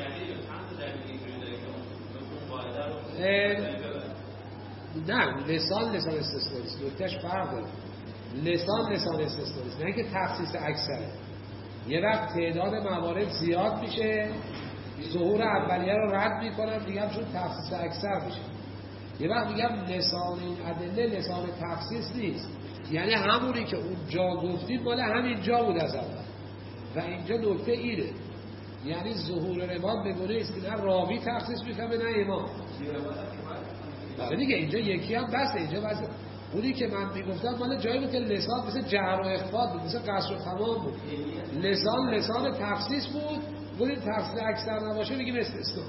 نه، لسان استثناء نیست، نکتهش فرق داره. لسان استثناء نیست، نه اینکه تخصیص اکثره. یه وقت تعداد موارد زیاد میشه ظهور اولیه رو رد میکنم دیگه هم چون تخصیص اکثر میشه. یه وقت میگم لسان این ادله لسان تخصیص نیست، یعنی همونی که اون جا گفتیم مال همین جا بود از اول و اینجا نکته اینه، یعنی ظهور روایت به گونه است که نه راوی تخصیص میکنه نه امام. بله دیگه اینجا یکی هم بسه، اینجا بسه. اونی که من میگفتم مال جایی بود که لسان مثل جهر و اخفاء بود، مثل قصر و تمام بود. لسان تخصیص بود، بودیم تخصیص اکثر نباشه بگیم استثناء.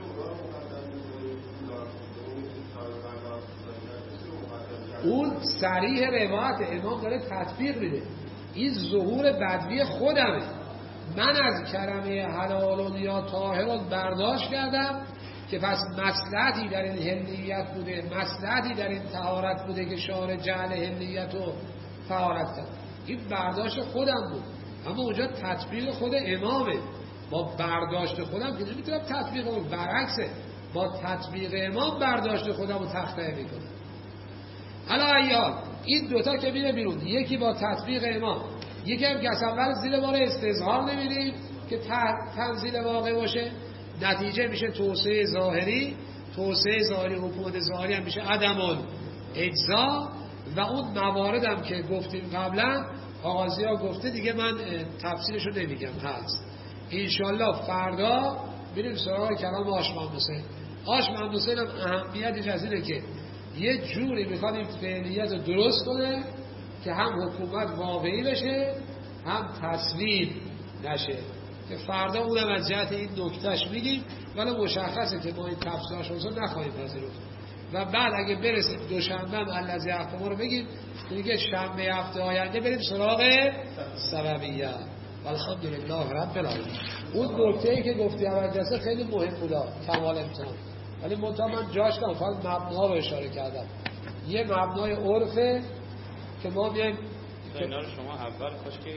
اون صریح روایت امام داره تطبیق میده، این ظهور بدوی خودمه، من از کلمه حلال یا طاهر برداشت کردم که پس مصلحتی در این حلیت بوده، مصلحتی در این طهارت بوده که شارع جعل حلیت و طهارت کرد. این برداشت خودم بود، اما اونجا تطبیق خود امامه. با برداشت خودم که نمیتونم تطبیق کنم، برعکسه، با تطبیق امام برداشت خودم رو تخطئه میکنم. حالا ایال این دوتا که میره بیرون، یکی با تطبیق امام، یکی هم که اول زیر بار استظهار نمیریم که تنزیل واقع باشه، نتیجه میشه توسعه ظاهری. توسعه ظاهری، حکومت ظاهری هم میشه عدم الاجزا. و اون مواردم که گفتیم قبلا آغازی ها گفته دیگه، من تفسیرشو نمیگم، هست انشالله فردا بریم سراغ کلام آش محمد حسین. آش محمد حسین هم اهمیتش از اینه که یه جوری میخواد این فعلیت رو درست کنه که هم حکومت واقعی بشه هم تصویب نشه، که فردا اونم از جهت این نکتهش میگیم، ولی مشخصه که ما این تفسیرش رو نخواهیم پذیرفت. و بعد اگه برسیم دوشنبه هم الذی احکم رو بگیم، دیگه شنبه هفته آینده بریم سراغ سببیه. الحمدلله رب العالمین. اون نکته‌ای که گفتی اول جلسه خیلی مهم بود، کمال امتحان، ولی منتها من جاش کم فقط مبنا رو اشاره کردم. یه مبنای عرفه که ما بیایم اینا رو شما اول کاش که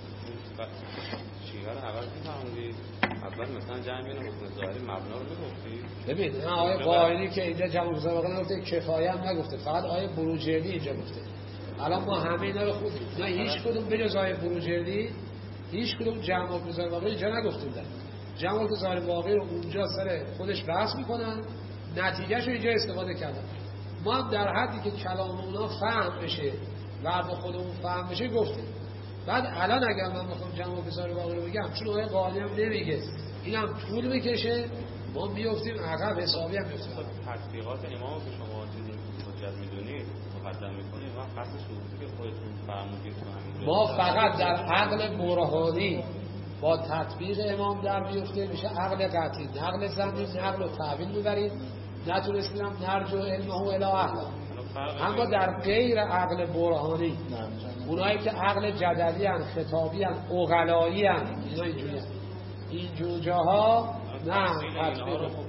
چیزا رو اول می‌فهمیدید، اول مثلا جمع بین حکم ظاهری مبنا رو می‌گفتید. ببین آیه قائلی که اینجا جمع مزاوقه نگفته، کفایه هم نگفته، فقط آیه بروجردی اینجا گفته. الان ما همه اینا رو خوندیم، نه هیچ کدوم بجز آیه بروجردی هیچ کدوم جمع مزاوقه اینجا نگفتیم. جمع مزاوقه رو اونجا سر خودش بحث میکنن، نتیجهشو اینجا استفاده کردن. ما هم در حدی که کلام اونا فهم بشه و به خودمون فهم بشه گفتیم. بعد الان اگر من بخوام جمع بزار واقعی رو بگم، چون آیه قالی هم نمیگه، اینم طول میکشه، ما میافتیم عقب، حسابی هم میافتیم. تطبیقات امام که شما چیزی حجت میدونید مقدم میکنید، و قصد شروطی که خودتون فرمودید تو همین ما فقط در عقل برهانی با تطبیق امام در میفته، میشه عقل قطعی، نقل زمین، نقل و تعبیل میبرید، نتونستیم نرجو علمه الی اهلا. اما در غیر عقل برهانی، اونایی که عقل جدلی هن، خطابی هن، اغلایی هن، اینا اینجوری هن، اینجور جاها نه تطبیق رو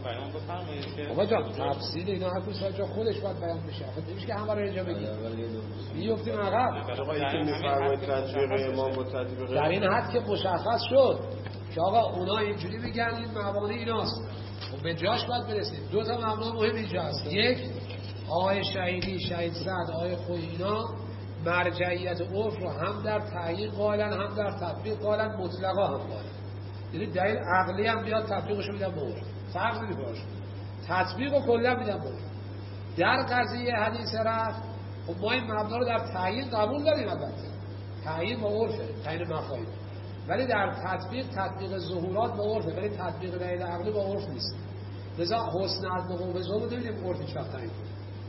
بابا جان تفصیل اینا هر کسی جا خودش باید بیان بشه. خب نمیشه که همه رو اینجا بگیم، بیفتیم عقب. آقایی که میفرمایید تطبیق امام و تطبیق در این حد که مشخص شد که آقا اونا اینجوری میگن، این مبانی ایناست، خب به جاش باید برسیم. دو تا مبنا مهم اینجا هست. یک، آقای شهیدی، شهید سعد، آقای خویی، اینا مرجعیت عرف رو هم در تعیین قائلن هم در تطبیق قائلن، مطلقا هم قائلن. یعنی دلیل عقلی هم بیاد تطبیقشو میدن به عرف، فرق نمیکنه، تطبیق رو کلا میدن به عرف. در قضیه حدیث رفع خب ما این مبنا رو در تعیین قبول داریم، البته تعیین با عرفه، تعیین مفاهیم، ولی در تطبیق ظهورات با عرفه، ولی تطبیق دلیل عقلی با عرف نیست. لذا حسن عدل و قوه ظهور ببینیم عرف هیچ وقت تعیین.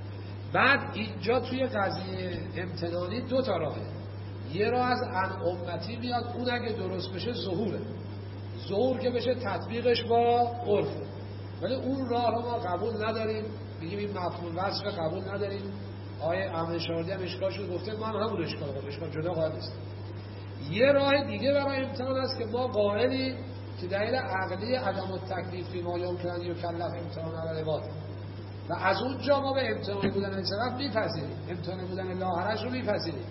بعد اینجا توی قضیه امتنانی دو تا راهه. یه راه از ان امتی میاد، اون اگه درست بشه ظهوره، ظهور که بشه تطبیقش با عرفه، ولی اون راه رو ما قبول نداریم، میگیم این مفهوم وصف قبول نداریم. آیه امشاردی هم اشکالش رو گفته، ما هم همون اشکال کنیم، اشکال جدا قائل نیست. یه راه دیگه برای امتحان است که ما قائلیم که دلیل عقلی عدم التکلیف ما یمکن ان یکلف امتحان علی العباد، و از اونجا ما به امتحان بودن انصراف میپذیریم، امتحان بودن لاحرج رو میپذیریم،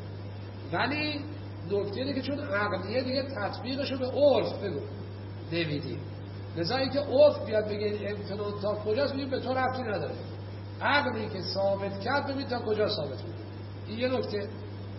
ولی نکته اینه که چون عقلیه دیگه تطبیقش رو به عرف بگو نمیدیم. لذا اینکه عرف بیاد بگه این امتحان تا کجاست، میگیم به تو ربطی نداره، عقلی که ثابت کرد ببین تا کجا ثابت میکنه. این یه نکته.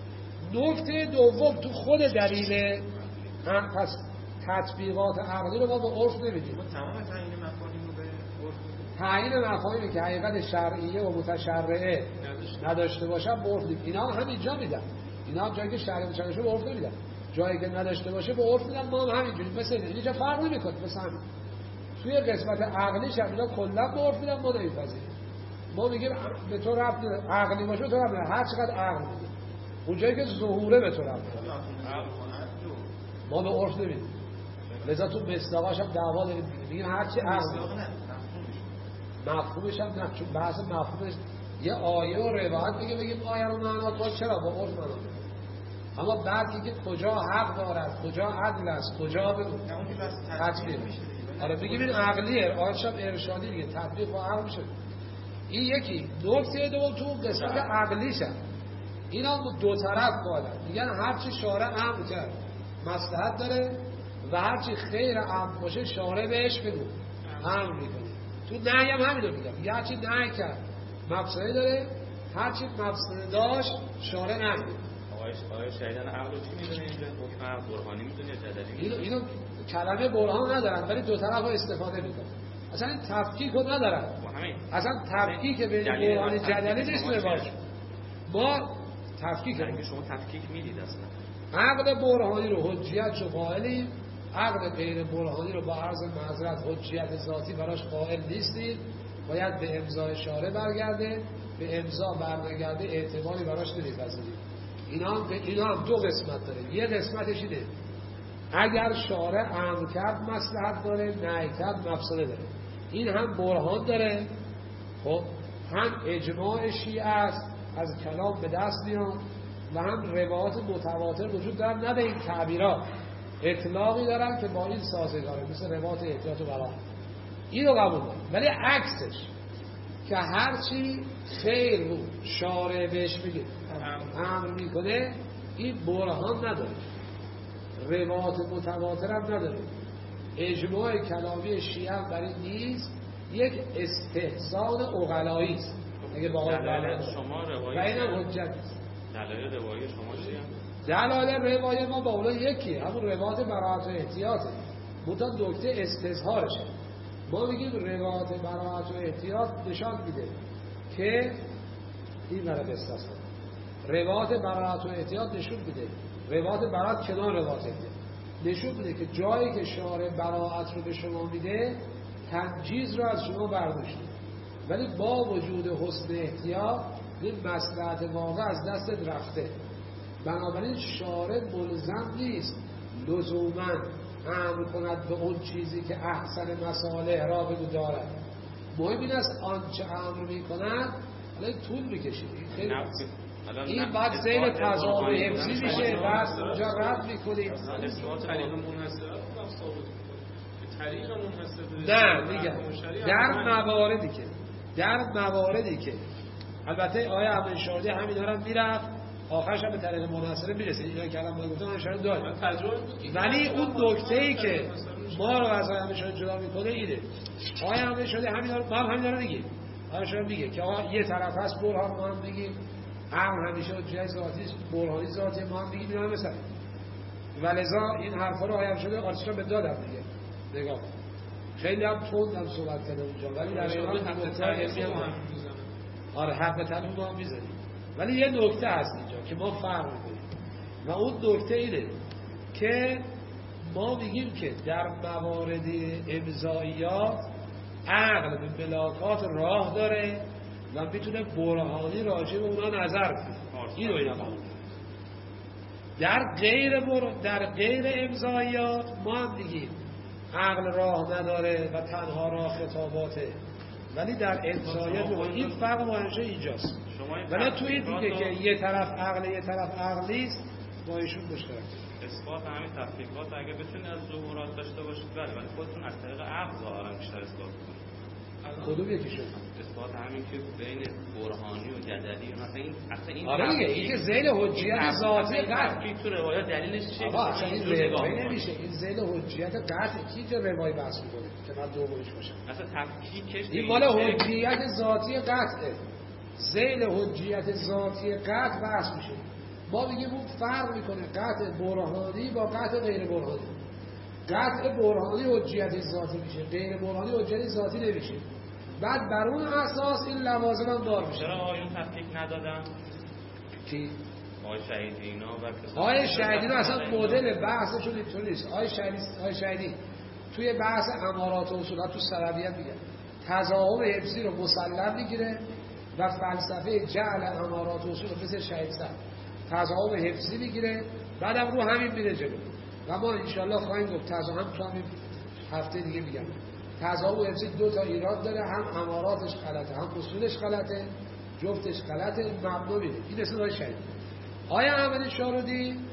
نکته دوم تو خود دلیل پس تطبیقات عقلی رو ما به عرف نمیدیم. تمام تعیین مفاهیم رو به عرف، تعیین مفاهیمی که حقیقت شرعیه و متشرعه نداشته باشن به عرف میدیم. اینا هم اینجا میدن، اینا هم جایی که شرعی متشرعه به عرف نمیدن، جایی که نداشته باشه به عرف میدن. ما هم همینجوری مثل اینجا فرق نمیکنه، مثلا همین توی قسمت عقلیش هم اینا کلا به عرف میدن، ما نمیپذیریم. ما میگیم به تو ربط عقلی باشه به تو ربط هر چقدر عقل میدیم، اونجایی که ظهوره به تو ربط ما به عرف نمیدیم. لذا تو مصداقاش هم دعوا داریم، میگیم هر چی عقل مفهومش هم نه، چون بحث مفهومش یه آیه و روایت بگیم آیه رو معنا کنه، چرا با عرف معنا کنه. اما بعد دیگه کجا حق دارد، کجا عدل است، کجا به تطبیق میشه. آره بگیم این عقلیه، آنشب ارشادی دیگه، تطبیق با عقل میشه. این یکی. نکته دوم تو قسمت عقلیشه، اینا دو طرف قائلن، میگن هرچی شارع امر کرد مصلحت داره و هرچی خیر امر باشه شارع بهش بگو امر میکنه. تو نهی هم همینو میگن، هرچی نهی کرد مفسده داره، هرچی مفسده داشت شارع نمیگه. آقای شهیدان عقل رو چی میدونه اینجا؟ حکم عقل برهانی میدونه یا جدلی؟ اینو کلمه برهان ندارن ولی دو طرف رو استفاده میکنن. اصلا این تفکیک رو ندارن، اصلا تفکیک بین برهانی جدلی نیست رواج. ما تفکیک که شما تفکیک میدید اصلا. عقل برهانی رو حجیت شو قائلیم، عقل غیر برهانی رو با عرض معذرت حجیت ذاتی براش قائل نیستیم، باید به امضای شارع برگرده، به امضا برنگرده اعتباری براش نمی‌پذیریم. اینا هم دو قسمت داره. یه قسمتش اینه اگر شارع امر کرد مصلحت داره، نهی کرد مفسده داره، این هم برهان داره، خب هم اجماع شیعه است از کلام به دست میاد و هم روایات متواتر وجود دارن، نه به این تعبیرات، اطلاقی دارن که با این سازگاره، مثل روایات احتیاط و براءت، اینو قبول دارن. ولی عکسش که هرچی خیر رو شارع بهش میگه امر میکنه، این برهان نداره، روایات متواتر هم نداره، اجماع کلامی شیعه هم برای نیست، یک استحسان عقلایی است. اگه با شما روایت و اینم حجت است. دلایل روایت شما چیه؟ دلایل روایت ما با اون یکیه، همون روایت براءت و احتیاطه، منتها نکته استظهارشه. ما میگیم روایت براءت و احتیاط نشان میده که این مرد استثنا، روایت براءت و احتیاط نشون میده، روایت براءت کنار روایت احتیاط نشون میده که جایی که شارع براءت رو به شما میده تنجیز رو از شما برداشته، ولی با وجود حسن احتیاط این مصلحت واقع از دستت رفته. بنابراین شارع ملزم نیست لزوما امر کند به اون چیزی که احسن مصالح را بگو دارد. مهم این است آنچه امر میکند حالا طول میکشید، این بعد زیر تضاد حفظی میشه، بعد اونجا رد میکنید. نه میگم در مواردی که البته آیه امر شاردی همین دارم میرفت آخرش هم به طریق مناصره میرسه، اینا که الان ما گفتم اشاره داریم، ولی اون نکته‌ای که ما رو از آیه امر شاردی جدا میکنه اینه، آیه امر شاردی همین داره میگه، آیه شاردی میگه که آقا یه طرف هست برهان، ما هم میگیم عقل همیشه حجت ذاتی برهانی ذاتی، ما هم میگیم اینا مثلا ولذا این حرفا رو آیه امر شاردی آرتیشا به دادم دیگه. نگاه خیلی هم تندم صحبت کرده اونجا، ولی در ایران نکته علمی هم آره حق تنظیم ما هم میزنیم، ولی یه نکته هست اینجا که ما فرق میکنیم و اون نکته اینه که ما میگیم که در موارد امضاییات عقل به ملاکات راه داره و میتونه برهانی راجع به اونا نظر بده. اینو اینا قبول در غیر امضاییات ما هم میگیم عقل راه نداره و تنها راه خطاباته، ولی در امضاییات این فرق مهمشه اینجاست. ولی تو این دیگه که یه طرف عقل یه طرف عقل نیست با ایشون مشترک. اثبات همین تفکیکات اگه بتونید از ظهورات داشته باشید ولی خودتون از طریق عقل ظاهرا بیشتر اثبات کنید. کدوم یکیشون؟ اثبات همین که بین برهانی و جدلی اصلا این آره دیگه این که ذیل حجیت ذاتی قطعی تو روایات دلیلش چیه؟ اصلا این روایت نمیشه، این ذیل حجیت قطعی کی جو روایت بحث میکنه که من دومش باشم. اصلا تفکیکش این مال حجیت ذاتی قطعه، ذیل حجیت ذاتی قطع بحث میشه. ما میگیم اون فرق میکنه قطع برهانی با قطع غیر برهانی. قطع برهانی حجیت ذاتی میشه، غیر برهانی حجیت ذاتی نمیشه. بعد بر اون اساس این لوازم هم دار میشه. چرا آیون تفکیک ندادن؟ چی؟ آقای شهیدی اینا و آقای شهیدی اصلا مدل بحثشون اینطوری نیست. آقای شهیدی توی بحث امارات و اصولات تو سلبیت میگه تضاهم حفظی رو مسلم میگیره و فلسفه جعل امارات و اصول مثل شهید صاحب تضاهم حفظی میگیره، بعدم رو همین میره جلو و ما انشالله خواهیم گفت تضاهم تو همین هفته دیگه میگم. تضاهم حفظی دو تا ایراد داره، هم اماراتش غلطه هم اصولش غلطه، جفتش غلطه، مبنا میره. این اسم آقای شهید. آیا احمد شارودی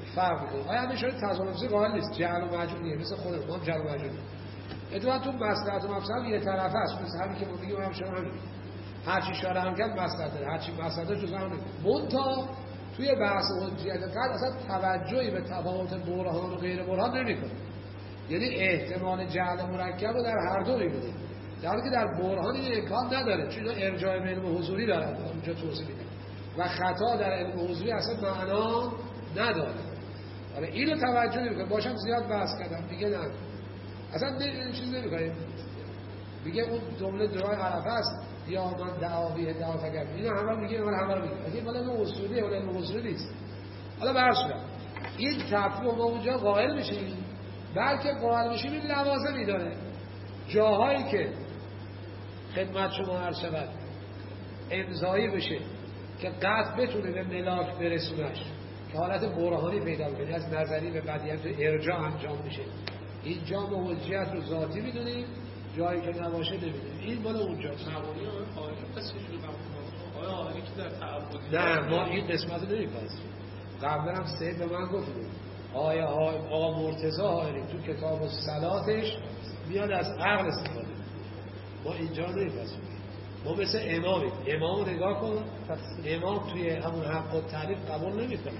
فرق میکنه. آیا همیشه تضاد قائل نیست، جعل و مجعولیه، مثل خود ما هم جعل و مجعول. ادوان تو مصلحت و مفسد یه طرفه است، مثل همین که ما میگیم همیشه همین. هر چی شارع هم کرد مصلحت داره، هر چی مصلحت جزء هم منتها توی بحث حجیت قطع اصلا توجهی به تفاوت برهان و غیر برهان نمیکنه. یعنی احتمال جعل مرکب رو در هر دو میبینه، در حالی که در برهان این امکان نداره، چون ارجاع به علم حضوری دارن اونجا توضیح میده و خطا در علم حضوری اصلا معنا نداره. حالا اینو توجه نمیکنه. باشم زیاد بحث کردم دیگه، نه اصلا این چیز نمیکنه. میگه اون جمله دعای عرفه است یا من دعاوی دعا کرد، اینو همه میگه، من همه رو میگه، اگه مال علم اصولی ولی علم حضوری نیست. حالا برسون این تفریق ما اونجا قائل میشیم، بلکه قائل میشیم این لوازمی داره. جاهایی که خدمت شما عرض شود امضایی بشه که قطع بتونه به ملاک برسونش که حالت برهانی پیدا کنه، از نظری به بدیهیت ارجاع انجام میشه، اینجا ما حجیت رو ذاتی میدونیم، جایی که نباشه نمیدونیم. این مال اونجا تعبدی آقایی پس چجوری قبول کنه؟ آقایی که در تعبدی نه ما این قسمت رو نمیپذیریم. قبلا هم سید به من گفت آقا مرتضی حائری تو کتاب الصلاتش میاد از عقل استفاده. ما اینجا نمیپذیریم. ما مثل امامیم. امام رو نگاه کن، امام توی همون حق و تعریف قبول نمیکنه.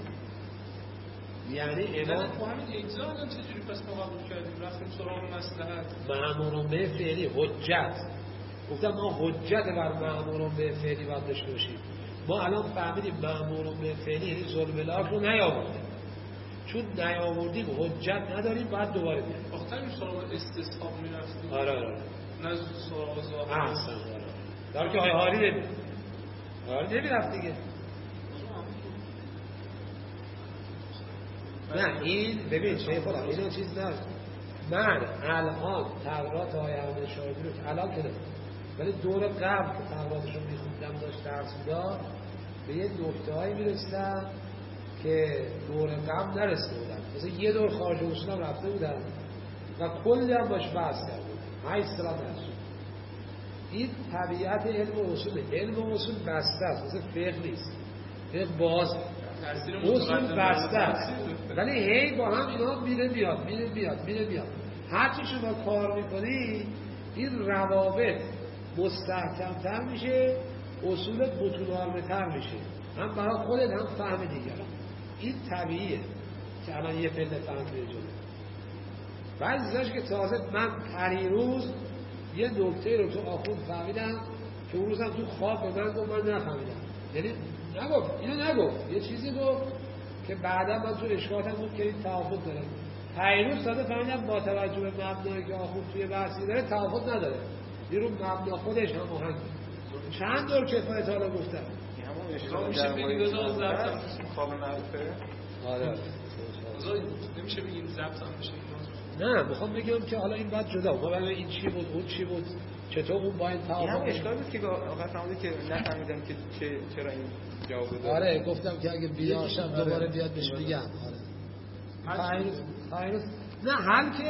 یعنی امام با همین اجزا هم چجوری پس ما قبول کردیم؟ رفتیم سراغ مصلحت مأمور به فعلی حجت. گفتم ما حجت بر مأمور به فعلی باید داشته باشیم. ما الان فهمیدیم مأمور به فعلی ظلم لاک رو نیاوردیم، چون نیاوردیم حجت نداریم، باید دوباره بیاریم. آخرین سراغ استصحاب میرفتیم. آره نه سراغ ظاهر. احسن. در که هاری نمید نمیرفت دیگه. نه این ببین شیخ خدا اینو چیز نداشت. من الان تغییرات های احمد شاهدی رو که الان کنم، ولی دور قبل که تغییراتش رو میخوندم داشت درس میداد، به یه نکته هایی میرسیدم که دور قبل نرسیده بودم. مثلا یه دور خارج اصولم رفته بودم و کلی هم باش بحث کرده بودم 8 سال درس. این طبیعت علم اصوله. علم اصول بسته است، مثل فقه نیست. فقه باز اصول بسته است، ولی هی با هم اینا میره بیاد. هر چی شما کار میکنی این روابط مستحکم‌تر میشه، اصولت بطول‌آل‌تر میشه، هم برای خودت هم فهم دیگران. این طبیعیه که الان یه پله فهم میره جلو. بعد ازش که تازه من پریروز یه نکته رو تو آخوند فهمیدم که اون روزم تو خواب به من گفت، من نفهمیدم. یعنی نگفت، اینو نگفت، یه چیزی گفت که بعدا من تو اشکالاتم بود که این توافق داره. پریروز تازه فهمیدم با توجه به مبنایی که آخوند توی بحثی داره توافق نداره، یه رو مبنا خودش هم آهنگ. چند دور کفایت حالا گفتم همون اشکال میشه بگیم بذار ضبط خواب معروفه. آره نمیشه بگیم ضبط هم بشه. نه میخوام بگم که حالا این بعد جدا ما برای این چی بود اون چی بود چطور اون با این توافق. همون اشکال بود که آخر فهمیدم که نفهمیدم که چرا این جواب داد. آره گفتم که اگه بیاشم دوباره بیاد بهش بگم. آره نه حل که